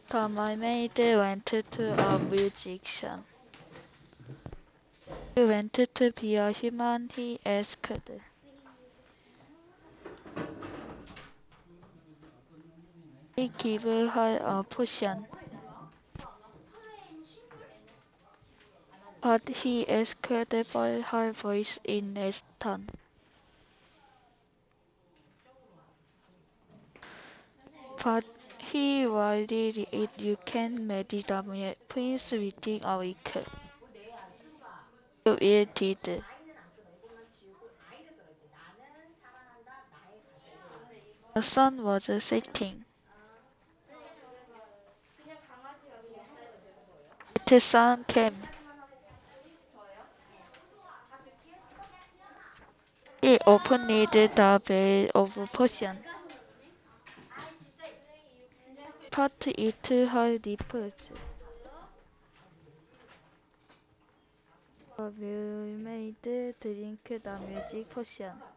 The mermaid went to a musician. You want to be a human? He asked. He gave her a potion, but he asked for her voice in return. But he worried if you can marry the prince within a week. You will did. The sun was setting. The sun came. He opened the bag of potion, put it to her lips. The mermaid drank the magic potion.